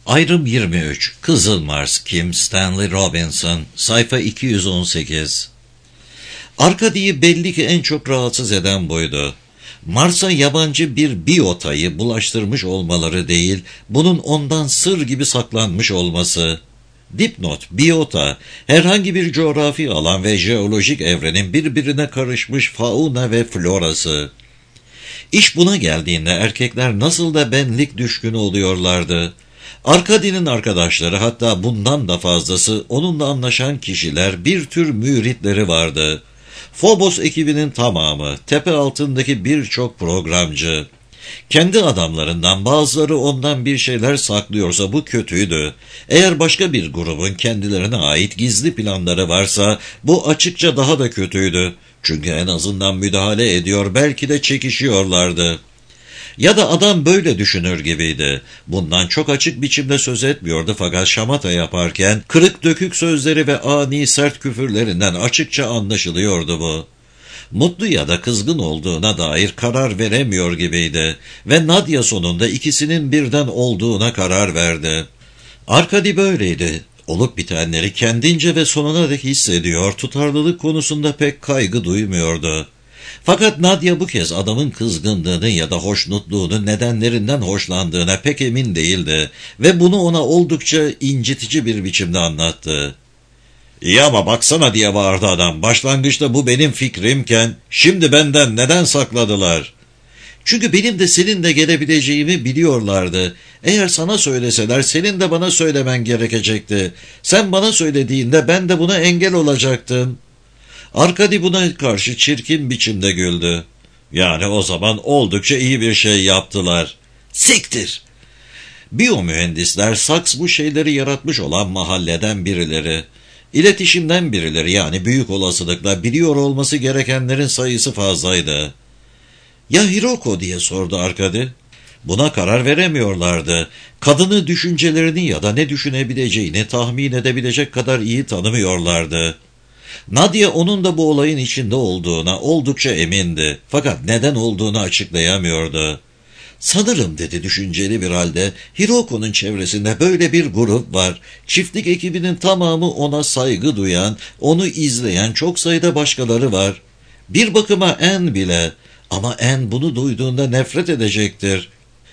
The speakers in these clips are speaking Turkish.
Ayrım 23. Kızıl Mars. Kim Stanley Robinson. Sayfa 218. Arkadi'yi belli ki en çok rahatsız eden buydu. Mars'a yabancı bir biyotayı bulaştırmış olmaları değil, bunun ondan sır gibi saklanmış olması. Dipnot: biyota, herhangi bir coğrafi alan ve jeolojik evrenin birbirine karışmış fauna ve florası. İş buna geldiğinde erkekler nasıl da benlik düşkünü oluyorlardı. Arkadi'nin arkadaşları, hatta bundan da fazlası onunla anlaşan kişiler, bir tür müritleri vardı. Phobos ekibinin tamamı, tepe altındaki birçok programcı. Kendi adamlarından bazıları ondan bir şeyler saklıyorsa bu kötüydü. Eğer başka bir grubun kendilerine ait gizli planları varsa bu açıkça daha da kötüydü. Çünkü en azından müdahale ediyor, belki de çekişiyorlardı. Ya da adam böyle düşünür gibiydi. Bundan çok açık biçimde söz etmiyordu, fakat şamata yaparken kırık dökük sözleri ve ani sert küfürlerinden açıkça anlaşılıyordu bu. Mutlu ya da kızgın olduğuna dair karar veremiyor gibiydi ve Nadia sonunda ikisinin birden olduğuna karar verdi. Arkadi böyleydi. Olup bitenleri kendince ve sonuna dek hissediyor, tutarlılık konusunda pek kaygı duymuyordu. Fakat Nadia bu kez adamın kızgınlığını ya da hoşnutluğunu nedenlerinden hoşlandığına pek emin değildi ve bunu ona oldukça incitici bir biçimde anlattı. "İyi ama baksana," diye bağırdı adam. "Başlangıçta bu benim fikrimken şimdi benden neden sakladılar?" "Çünkü benim de senin de gelebileceğimi biliyorlardı. Eğer sana söyleseler senin de bana söylemen gerekecekti. Sen bana söylediğinde ben de buna engel olacaktım." Arkadi buna karşı çirkin biçimde güldü. "Yani o zaman oldukça iyi bir şey yaptılar." "Siktir!" Biyomühendisler, Saks bu şeyleri yaratmış olan mahalleden birileri. İletişimden birileri, yani büyük olasılıkla biliyor olması gerekenlerin sayısı fazlaydı. "Ya Hiroko?" diye sordu Arkadi. Buna karar veremiyorlardı. Kadını, düşüncelerini ya da ne düşünebileceğini tahmin edebilecek kadar iyi tanımıyorlardı. Nadia onun da bu olayın içinde olduğuna oldukça emindi. Fakat neden olduğunu açıklayamıyordu. "Sanırım," dedi düşünceli bir halde, "Hiroko'nun çevresinde böyle bir grup var. Çiftlik ekibinin tamamı ona saygı duyan, onu izleyen çok sayıda başkaları var. Bir bakıma Anne bile. Ama Anne bunu duyduğunda nefret edecektir."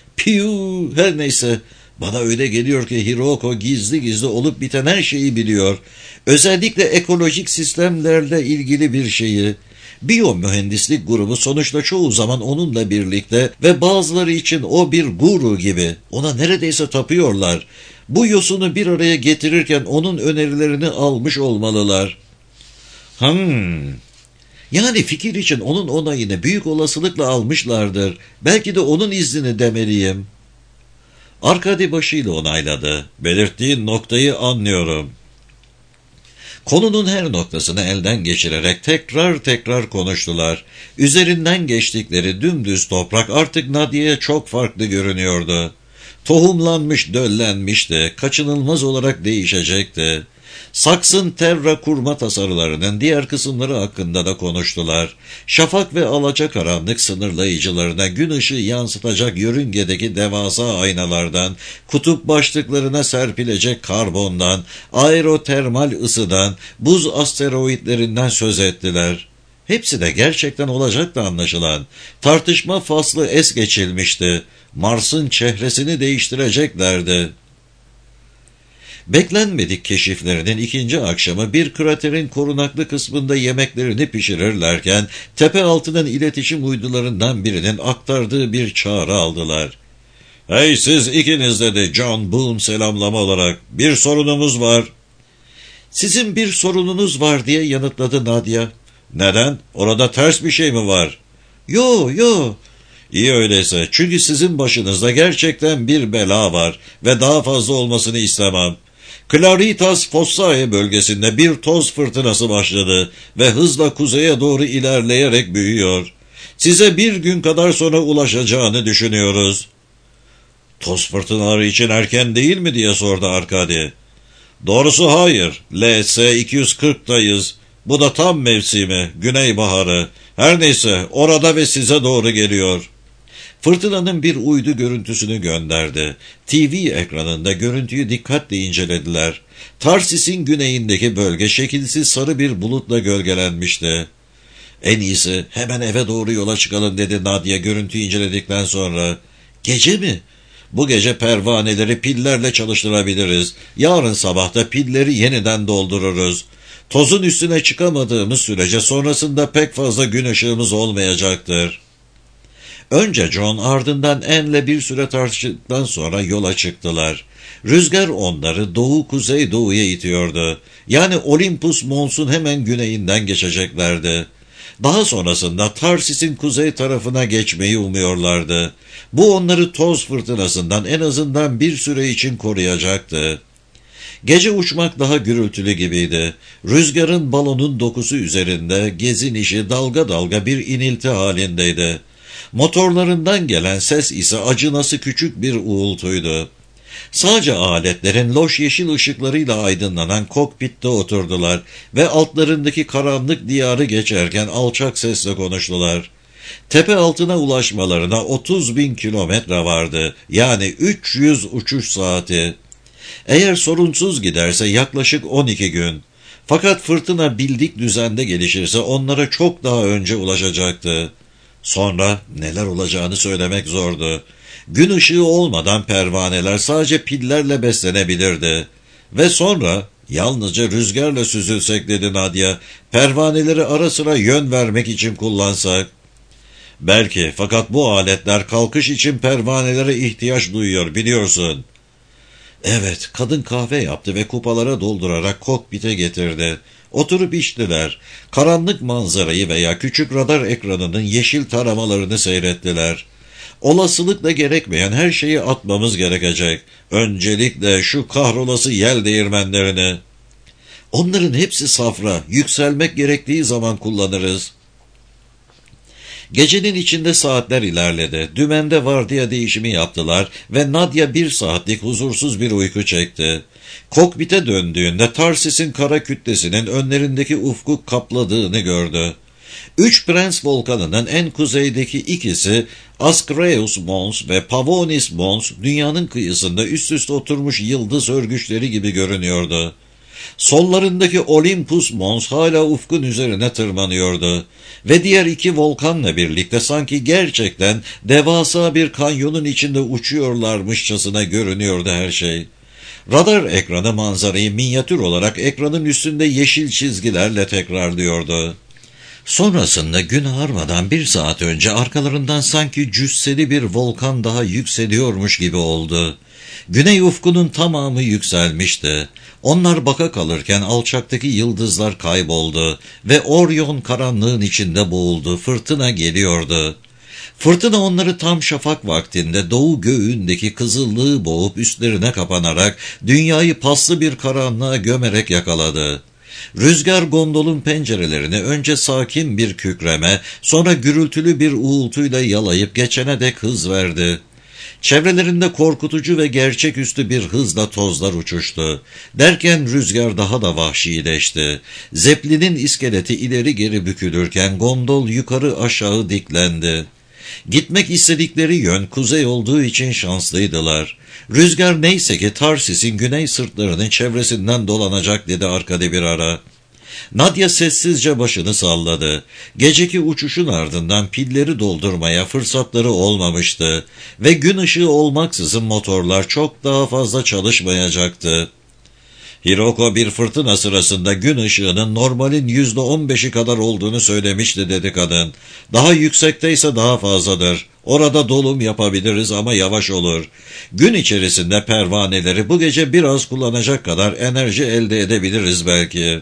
"Piyu, her neyse. Bana öyle geliyor ki Hiroko gizli gizli olup biten her şeyi biliyor. Özellikle ekolojik sistemlerle ilgili bir şeyi. Biyomühendislik grubu sonuçta çoğu zaman onunla birlikte ve bazıları için o bir guru gibi. Ona neredeyse tapıyorlar. Bu yosunu bir araya getirirken onun önerilerini almış olmalılar." "Yani fikir için onun onayını büyük olasılıkla almışlardır. Belki de onun iznini demeliyim." Arkadi başıyla onayladı. "Belirttiğin noktayı anlıyorum." Konunun her noktasını elden geçirerek tekrar tekrar konuştular. Üzerinden geçtikleri dümdüz toprak artık Nadia'ya çok farklı görünüyordu. Tohumlanmış, döllenmişti, kaçınılmaz olarak değişecekti. Saks'ın terra kurma tasarılarının diğer kısımları hakkında da konuştular. Şafak ve alacakaranlık sınırlayıcılarına gün ışığı yansıtacak yörüngedeki devasa aynalardan, kutup başlıklarına serpilecek karbondan, aerotermal ısıdan, buz asteroidlerinden söz ettiler. Hepsi de gerçekten olacaktı anlaşılan. Tartışma faslı es geçilmişti. Mars'ın çehresini değiştireceklerdi. Beklenmedik keşiflerinin ikinci akşamı bir kraterin korunaklı kısmında yemeklerini pişirirlerken tepe altının iletişim uydularından birinin aktardığı bir çağrı aldılar. "Hey siz ikiniz," dedi John Boone selamlama olarak. "Bir sorunumuz var." "Sizin bir sorununuz var," diye yanıtladı Nadia. "Neden? Orada ters bir şey mi var?" Yo. "İyi öyleyse, çünkü sizin başınızda gerçekten bir bela var ve daha fazla olmasını istemem. Claritas Fossae bölgesinde bir toz fırtınası başladı ve hızla kuzeye doğru ilerleyerek büyüyor. Size bir gün kadar sonra ulaşacağını düşünüyoruz." "Toz fırtınaları için erken değil mi?" diye sordu Arkadi. "Doğrusu hayır. LS 240'tayız. Bu da tam mevsimi, güney baharı. Her neyse, orada ve size doğru geliyor." Fırtınanın bir uydu görüntüsünü gönderdi. TV ekranında görüntüyü dikkatle incelediler. Tarsis'in güneyindeki bölge şekilsiz sarı bir bulutla gölgelenmişti. En iyisi hemen eve doğru yola çıkalım dedi Nadia görüntüyü inceledikten sonra. Gece mi? Bu gece pervaneleri pillerle çalıştırabiliriz. Yarın sabah da pilleri yeniden doldururuz. Tozun üstüne çıkamadığımız sürece sonrasında pek fazla gün ışığımız olmayacaktır. Önce John, ardından Anne'le bir süre tartıştıktan sonra yola çıktılar. Rüzgar onları doğu-kuzeydoğuya itiyordu. Yani Olympus Mons'un hemen güneyinden geçeceklerdi. Daha sonrasında Tarsis'in kuzey tarafına geçmeyi umuyorlardı. Bu onları toz fırtınasından en azından bir süre için koruyacaktı. Gece uçmak daha gürültülü gibiydi. Rüzgarın balonun dokusu üzerinde gezinişi dalga dalga bir inilti halindeydi. Motorlarından gelen ses ise acınası küçük bir uğultuydu. Sadece aletlerin loş yeşil ışıklarıyla aydınlanan kokpitte oturdular ve altlarındaki karanlık diyarı geçerken alçak sesle konuştular. Tepe altına ulaşmalarına 30.000 kilometre vardı, yani 300 uçuş saati. Eğer sorunsuz giderse yaklaşık 12 gün. Fakat fırtına bildik düzende gelişirse onlara çok daha önce ulaşacaktı. Sonra neler olacağını söylemek zordu. Gün ışığı olmadan pervaneler sadece pillerle beslenebilirdi. Ve sonra yalnızca rüzgarla süzülsek dedi Nadia, pervaneleri ara sıra yön vermek için kullansak. Belki, fakat bu aletler kalkış için pervanelere ihtiyaç duyuyor biliyorsun. Evet, kadın kahve yaptı ve kupalara doldurarak kokpite getirdi. Oturup içtiler. Karanlık manzarayı veya küçük radar ekranının yeşil taramalarını seyrettiler. Olasılıkla gerekmeyen her şeyi atmamız gerekecek. Öncelikle şu kahrolası yel değirmenlerini. Onların hepsi safra, yükselmek gerektiği zaman kullanırız. Gecenin içinde saatler ilerledi. Dümende vardiya değişimi yaptılar ve Nadia 1 saatlik huzursuz bir uyku çekti. Kokpite döndüğünde Tarsis'in kara kütlesinin önlerindeki ufku kapladığını gördü. 3 Prens volkanının en kuzeydeki ikisi Ascraeus Mons ve Pavonis Mons dünyanın kıyısında üst üste oturmuş yıldız örgüçleri gibi görünüyordu. Sollarındaki Olympus Mons hala ufkun üzerine tırmanıyordu ve diğer 2 volkanla birlikte sanki gerçekten devasa bir kanyonun içinde uçuyorlarmışçasına görünüyordu her şey. Radar ekranı manzarayı minyatür olarak ekranın üstünde yeşil çizgilerle tekrarlıyordu. Sonrasında gün ağarmadan 1 saat önce arkalarından sanki cüsseli bir volkan daha yükseliyormuş gibi oldu. Güney ufkunun tamamı yükselmişti. Onlar baka kalırken alçaktaki yıldızlar kayboldu ve Orion karanlığın içinde boğuldu. Fırtına geliyordu. Fırtına onları tam şafak vaktinde doğu göğündeki kızıllığı boğup üstlerine kapanarak dünyayı paslı bir karanlığa gömerek yakaladı. Rüzgar gondolun pencerelerini önce sakin bir kükreme, sonra gürültülü bir uğultuyla yalayıp geçene dek hız verdi. Çevrelerinde korkutucu ve gerçeküstü bir hızla tozlar uçuştu. Derken rüzgar daha da vahşileşti. Zeplin'in iskeleti ileri geri bükülürken gondol yukarı aşağı diklendi. Gitmek istedikleri yön kuzey olduğu için şanslıydılar. Rüzgar neyse ki Tarsis'in güney sırtlarının çevresinden dolanacak dedi arkada bir ara. Nadia sessizce başını salladı. Geceki uçuşun ardından pilleri doldurmaya fırsatları olmamıştı ve gün ışığı olmaksızın motorlar çok daha fazla çalışmayacaktı. Hiroko bir fırtına sırasında gün ışığının normalin %15'i kadar olduğunu söylemişti dedi kadın. Daha yüksekteyse daha fazladır. Orada dolum yapabiliriz ama yavaş olur. Gün içerisinde pervaneleri bu gece biraz kullanacak kadar enerji elde edebiliriz belki.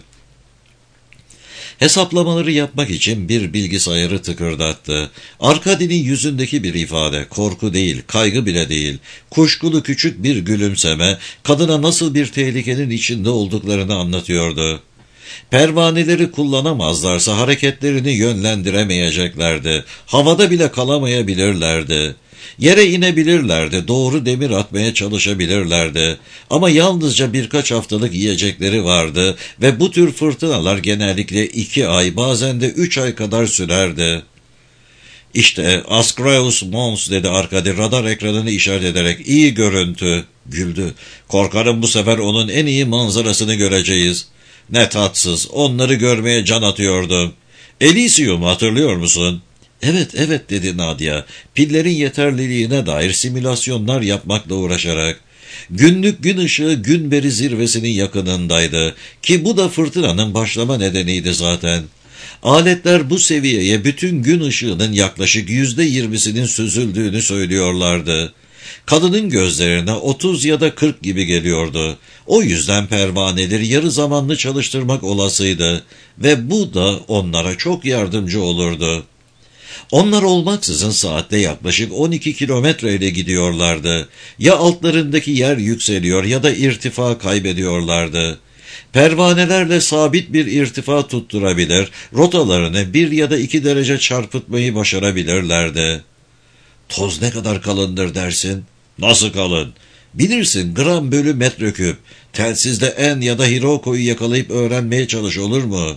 Hesaplamaları yapmak için bir bilgisayarı tıkırdattı. Arkadi'nin yüzündeki bir ifade, korku değil, kaygı bile değil, kuşkulu küçük bir gülümseme, kadına nasıl bir tehlikenin içinde olduklarını anlatıyordu. Pervaneleri kullanamazlarsa hareketlerini yönlendiremeyeceklerdi. Havada bile kalamayabilirlerdi. Yere inebilirlerdi, doğru demir atmaya çalışabilirlerdi. Ama yalnızca birkaç haftalık yiyecekleri vardı ve bu tür fırtınalar genellikle 2 ay, bazen de 3 ay kadar sürerdi. İşte Ascraeus Mons dedi Arkady radar ekranını işaret ederek. İyi görüntü. Güldü. Korkarım bu sefer onun en iyi manzarasını göreceğiz. Ne tatsız. Onları görmeye can atıyordum. Elysium'u hatırlıyor musun? Evet evet dedi Nadia. Pillerin yeterliliğine dair simülasyonlar yapmakla uğraşarak. Günlük gün ışığı Günberi zirvesinin yakınındaydı ki bu da fırtınanın başlama nedeniydi zaten. Aletler bu seviyeye bütün gün ışığının yaklaşık %20'sinin süzüldüğünü söylüyorlardı. Kadının gözlerine 30 ya da 40 gibi geliyordu. O yüzden pervaneleri yarı zamanlı çalıştırmak olasıydı ve bu da onlara çok yardımcı olurdu. Onlar olmaksızın saatte yaklaşık 12 kilometreyle gidiyorlardı. Ya altlarındaki yer yükseliyor ya da irtifa kaybediyorlardı. Pervanelerle sabit bir irtifa tutturabilir, rotalarını 1 ya da 2 derece çarpıtmayı başarabilirlerdi. Toz ne kadar kalındır dersin? Nasıl kalın? Bilirsin, gram bölü metreküp. Telsizde En ya da Hiroko'yu yakalayıp öğrenmeye çalış, olur mu?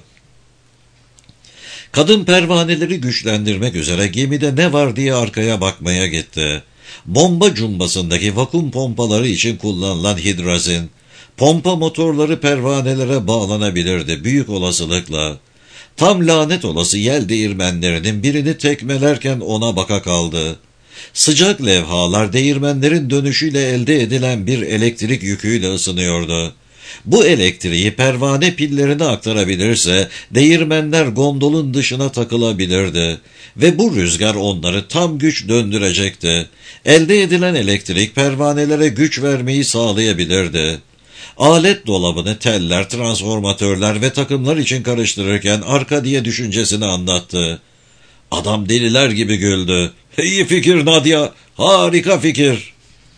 Kadın pervaneleri güçlendirmek üzere gemide ne var diye arkaya bakmaya gitti. Bomba cumbasındaki vakum pompaları için kullanılan hidrazin, pompa motorları pervanelere bağlanabilirdi büyük olasılıkla. Tam lanet olası yel değirmenlerinin birini tekmelerken ona baka kaldı. Sıcak levhalar değirmenlerin dönüşüyle elde edilen bir elektrik yüküyle ısınıyordu. Bu elektriği pervane pillerine aktarabilirse değirmenler gondolun dışına takılabilirdi ve bu rüzgar onları tam güç döndürecekti. Elde edilen elektrik pervanelere güç vermeyi sağlayabilirdi. Alet dolabını teller, transformatörler ve takımlar için karıştırırken Arkady düşüncesini anlattı. Adam deliler gibi güldü. İyi fikir Nadia, harika fikir.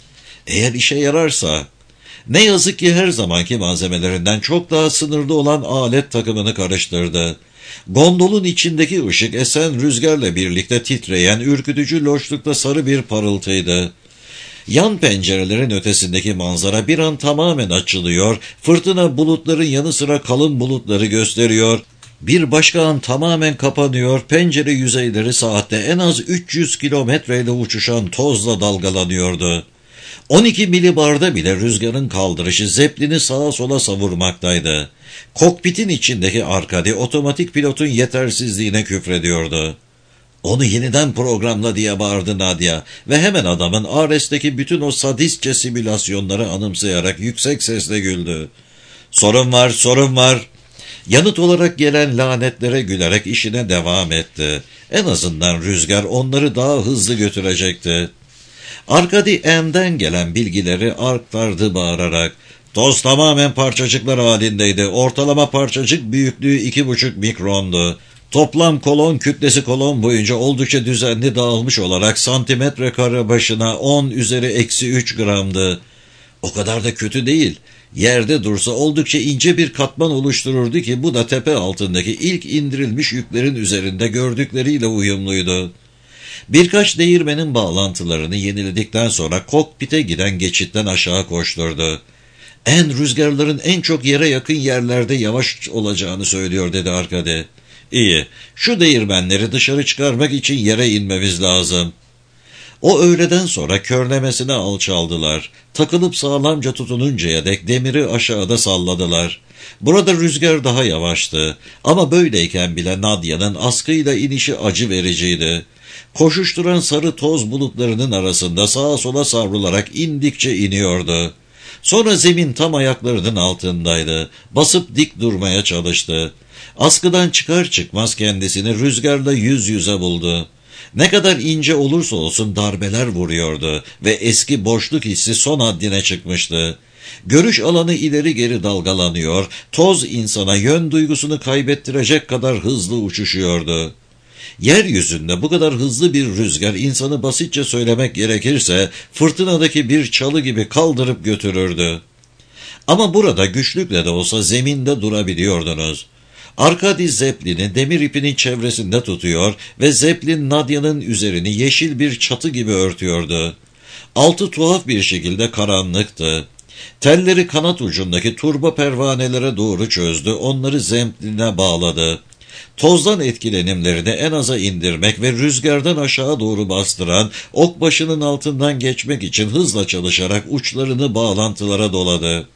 Eğer işe yararsa... Ne yazık ki her zamanki malzemelerinden çok daha sınırlı olan alet takımını karıştırdı. Gondolun içindeki ışık esen rüzgarla birlikte titreyen ürkütücü loşlukta sarı bir parıltıydı. Yan pencerelerin ötesindeki manzara bir an tamamen açılıyor, fırtına bulutların yanı sıra kalın bulutları gösteriyor. Bir başka an tamamen kapanıyor, pencere yüzeyleri saatte en az 300 kilometreyle uçuşan tozla dalgalanıyordu. 12 milibarda bile rüzgarın kaldırışı Zeppelin'i sağa sola savurmaktaydı. Kokpitin içindeki Arkady otomatik pilotun yetersizliğine küfrediyordu. Onu yeniden programla diye bağırdı Nadia ve hemen adamın Ares'teki bütün o sadistçe simülasyonları anımsayarak yüksek sesle güldü. Sorun var, sorun var. Yanıt olarak gelen lanetlere gülerek işine devam etti. En azından rüzgar onları daha hızlı götürecekti. Arkady N'den gelen bilgileri aktardı bağırarak. Toz tamamen parçacıklar halindeydi. Ortalama parçacık büyüklüğü 2,5 mikrondu. Toplam kolon kütlesi kolon boyunca oldukça düzenli dağılmış olarak santimetre kare başına 10⁻³ gramdı. O kadar da kötü değil. Yerde dursa oldukça ince bir katman oluştururdu ki bu da tepe altındaki ilk indirilmiş yüklerin üzerinde gördükleriyle uyumluydu. Birkaç değirmenin bağlantılarını yeniledikten sonra kokpite giden geçitten aşağı koşturdu. Rüzgarların en çok yere yakın yerlerde yavaş olacağını söylüyor dedi Arkady. İyi, şu değirmenleri dışarı çıkarmak için yere inmemiz lazım. O öğleden sonra körlemesine alçaldılar. Takılıp sağlamca tutununcaya dek demiri aşağıda salladılar. Burada rüzgar daha yavaştı ama böyleyken bile Nadia'nın askıyla inişi acı vericiydi. Koşuşturan sarı toz bulutlarının arasında sağa sola savrularak indikçe iniyordu. Sonra zemin tam ayaklarının altındaydı. Basıp dik durmaya çalıştı. Askıdan çıkar çıkmaz kendisini rüzgarla yüz yüze buldu. Ne kadar ince olursa olsun darbeler vuruyordu ve eski boşluk hissi son haddine çıkmıştı. Görüş alanı ileri geri dalgalanıyor, toz insana yön duygusunu kaybettirecek kadar hızlı uçuşuyordu. Yeryüzünde bu kadar hızlı bir rüzgar insanı basitçe söylemek gerekirse fırtınadaki bir çalı gibi kaldırıp götürürdü. Ama burada güçlükle de olsa zeminde durabiliyordunuz. Arkady Zeppelin'i demir ipinin çevresinde tutuyor ve Zeppelin Nadia'nın üzerini yeşil bir çatı gibi örtüyordu. Altı tuhaf bir şekilde karanlıktı. Telleri kanat ucundaki turbo pervanelere doğru çözdü, onları Zeppelin'e bağladı. Tozdan etkilenimlerini en aza indirmek ve rüzgardan aşağı doğru bastıran okbaşının altından geçmek için hızla çalışarak uçlarını bağlantılara doladı.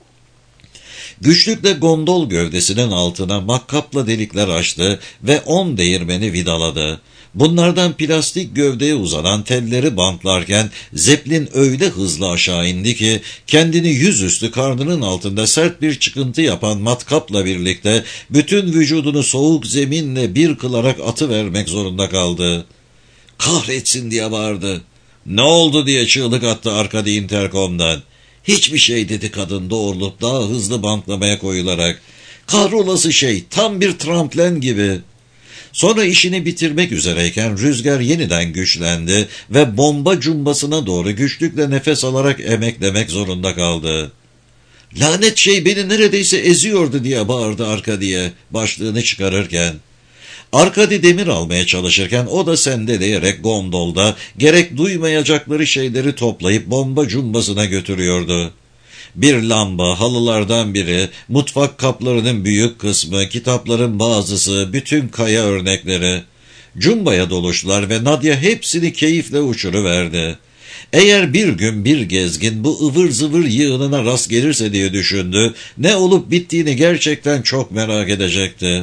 Güçlükle gondol gövdesinin altına makkapla delikler açtı ve 10 değirmeni vidaladı. Bunlardan plastik gövdeye uzanan telleri bantlarken Zeppelin öyle hızlı aşağı indi ki kendini yüzüstü karnının altında sert bir çıkıntı yapan matkapla birlikte bütün vücudunu soğuk zeminle bir kılarak atıvermek zorunda kaldı. "Kahretsin!" diye bağırdı. "Ne oldu?" diye çığlık attı Arkady interkomdan. "Hiçbir şey," dedi kadın doğrulup daha hızlı bantlamaya koyularak. "Kahrolası şey, tam bir tramplen gibi." Sonra işini bitirmek üzereyken rüzgar yeniden güçlendi ve bomba cumbasına doğru güçlükle nefes alarak emeklemek zorunda kaldı. "Lanet şey beni neredeyse eziyordu," diye bağırdı Arkady'ye başlığını çıkarırken. Arkady demir almaya çalışırken o da sendeleyerek gondolda gerek duymayacakları şeyleri toplayıp bomba cumbasına götürüyordu. Bir lamba, halılardan biri, mutfak kaplarının büyük kısmı, kitapların bazısı, bütün kaya örnekleri. Cumbaya doluştular ve Nadia hepsini keyifle uçuruverdi. Eğer bir gün bir gezgin bu ıvır zıvır yığınına rast gelirse diye düşündü, ne olup bittiğini gerçekten çok merak edecekti.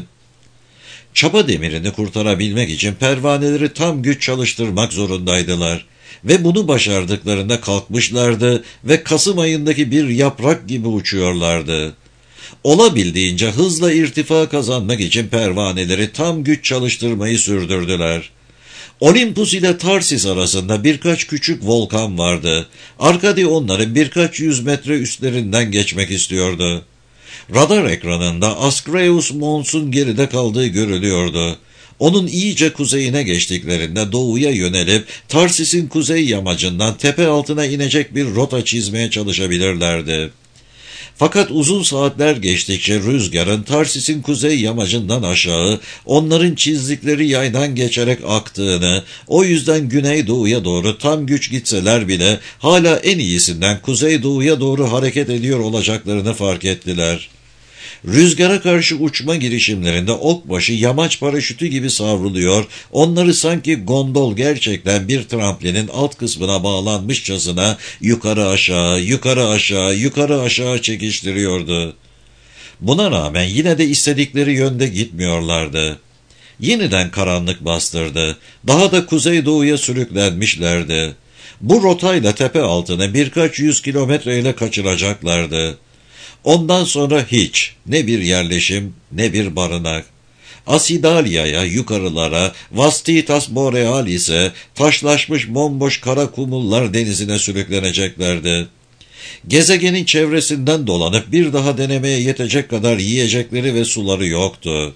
Çapa demirini kurtarabilmek için pervaneleri tam güç çalıştırmak zorundaydılar. Ve bunu başardıklarında kalkmışlardı ve Kasım ayındaki bir yaprak gibi uçuyorlardı. Olabildiğince hızla irtifa kazanmak için pervaneleri tam güç çalıştırmayı sürdürdüler. Olympus ile Tarsis arasında birkaç küçük volkan vardı. Arkady onların birkaç yüz metre üstlerinden geçmek istiyordu. Radar ekranında Askreus Mons'un geride kaldığı görülüyordu. Onun iyice kuzeyine geçtiklerinde doğuya yönelip Tarsis'in kuzey yamacından tepe altına inecek bir rota çizmeye çalışabilirlerdi. Fakat uzun saatler geçtikçe rüzgarın Tarsis'in kuzey yamacından aşağı onların çizdikleri yaydan geçerek aktığını, o yüzden güneydoğuya doğru tam güç gitseler bile hala en iyisinden kuzeydoğuya doğru hareket ediyor olacaklarını fark ettiler. Rüzgara karşı uçma girişimlerinde okbaşı yamaç paraşütü gibi savruluyor, onları sanki gondol gerçekten bir tramplinin alt kısmına bağlanmışçasına yukarı aşağı, yukarı aşağı, yukarı aşağı çekiştiriyordu. Buna rağmen yine de istedikleri yönde gitmiyorlardı. Yeniden karanlık bastırdı, daha da kuzeydoğuya sürüklenmişlerdi. Bu rotayla tepe altını birkaç yüz kilometreyle kaçıracaklardı. Ondan sonra hiç, ne bir yerleşim, ne bir barınak. Asidalya'ya, yukarılara, Vastitas Borealis'e, taşlaşmış bomboş kara kumullar denizine sürükleneceklerdi. Gezegenin çevresinden dolanıp bir daha denemeye yetecek kadar yiyecekleri ve suları yoktu.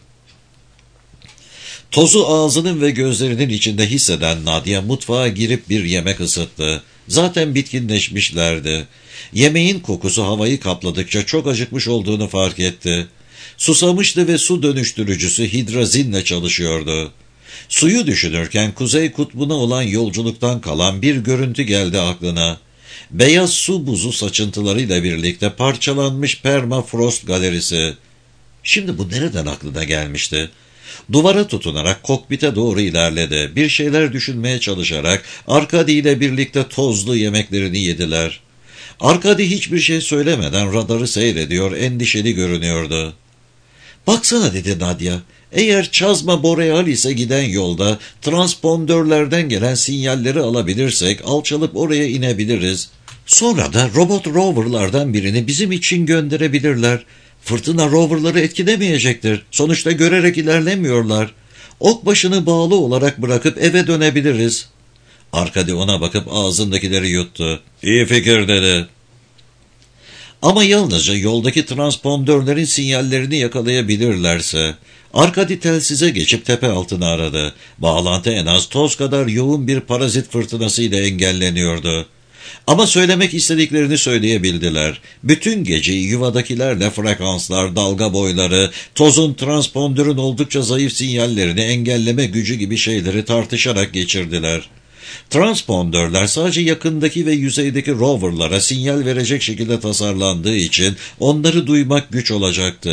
Tozu ağzının ve gözlerinin içinde hisseden Nadia mutfağa girip bir yemek ısıttı. Zaten bitkinleşmişlerdi. Yemeğin kokusu havayı kapladıkça çok acıkmış olduğunu fark etti. Susamıştı ve su dönüştürücüsü hidrazinle çalışıyordu. Suyu düşünürken Kuzey Kutbu'na olan yolculuktan kalan bir görüntü geldi aklına. Beyaz su buzu saçıntılarıyla birlikte parçalanmış permafrost galerisi. Şimdi bu nereden aklına gelmişti? Duvara tutunarak kokpite doğru ilerledi. Bir şeyler düşünmeye çalışarak Arkady ile birlikte tozlu yemeklerini yediler. Arkady hiçbir şey söylemeden radarı seyrediyor, endişeli görünüyordu. "Baksana," dedi Nadia. "Eğer Çazma Borealis'e giden yolda transpondörlerden gelen sinyalleri alabilirsek alçalıp oraya inebiliriz. Sonra da robot roverlardan birini bizim için gönderebilirler. Fırtına roverları etkilemeyecektir. Sonuçta görerek ilerlemiyorlar. Okbaşını bağlı olarak bırakıp eve dönebiliriz." Arkady ona bakıp ağzındakileri yuttu. "İyi fikir," dedi. Ama yalnızca yoldaki transpondörlerin sinyallerini yakalayabilirlerse. Arkady telsize geçip tepe altını aradı. Bağlantı en az toz kadar yoğun bir parazit fırtınası ile engelleniyordu. Ama söylemek istediklerini söyleyebildiler. Bütün geceyi yuvadakilerle frekanslar, dalga boyları, tozun transpondörün oldukça zayıf sinyallerini engelleme gücü gibi şeyleri tartışarak geçirdiler. Transpondörler sadece yakındaki ve yüzeydeki roverlara sinyal verecek şekilde tasarlandığı için onları duymak güç olacaktı.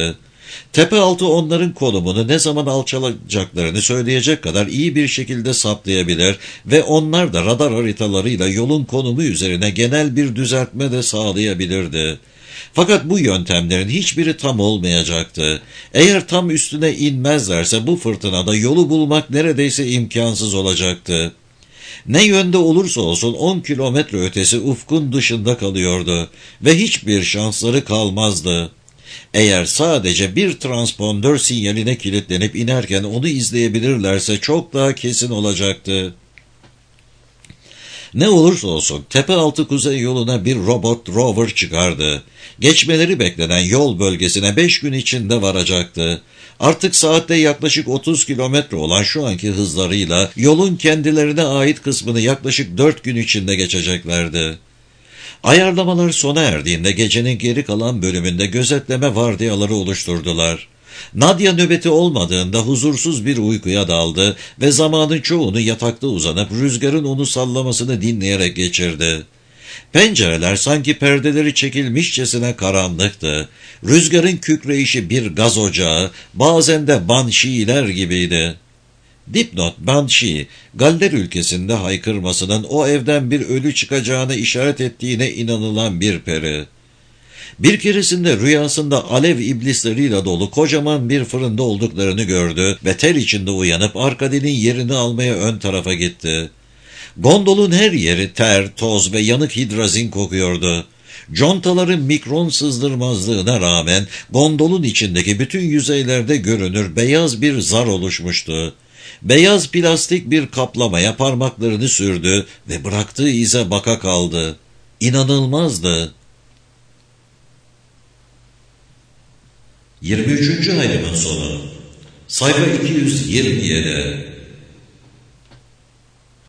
Tepe altı onların konumunu ne zaman alçalacaklarını söyleyecek kadar iyi bir şekilde saptayabilir ve onlar da radar haritalarıyla yolun konumu üzerine genel bir düzeltme de sağlayabilirdi. Fakat bu yöntemlerin hiçbiri tam olmayacaktı. Eğer tam üstüne inmezlerse bu fırtınada yolu bulmak neredeyse imkansız olacaktı. Ne yönde olursa olsun 10 kilometre ötesi ufkun dışında kalıyordu ve hiçbir şansları kalmazdı. Eğer sadece bir transpondör sinyaline kilitlenip inerken onu izleyebilirlerse çok daha kesin olacaktı. Ne olursa olsun tepe altı kuzey yoluna bir robot rover çıkardı. Geçmeleri beklenen yol bölgesine 5 gün içinde varacaktı. Artık saatte yaklaşık 30 kilometre olan şu anki hızlarıyla yolun kendilerine ait kısmını yaklaşık 4 gün içinde geçeceklerdi. Ayarlamalar sona erdiğinde gecenin geri kalan bölümünde gözetleme vardiyaları oluşturdular. Nadia nöbeti olmadığında huzursuz bir uykuya daldı ve zamanın çoğunu yatakta uzanıp rüzgarın onu sallamasını dinleyerek geçirdi. Pencereler sanki perdeleri çekilmişçesine karanlıktı. Rüzgarın kükreyişi bir gaz ocağı, bazen de banshiiler gibiydi. Dipnot Banshee, Galler ülkesinde haykırmasının o evden bir ölü çıkacağını işaret ettiğine inanılan bir peri. Bir keresinde rüyasında alev iblisleriyle dolu kocaman bir fırında olduklarını gördü ve ter içinde uyanıp Arkadi'nin yerini almaya ön tarafa gitti. Gondolun her yeri ter, toz ve yanık hidrazin kokuyordu. Contaların mikron sızdırmazlığına rağmen gondolun içindeki bütün yüzeylerde görünür beyaz bir zar oluşmuştu. Beyaz plastik bir kaplamaya parmaklarını sürdü ve bıraktığı ize baka kaldı. İnanılmazdı. 23. ayının sonu. Sayfa 227.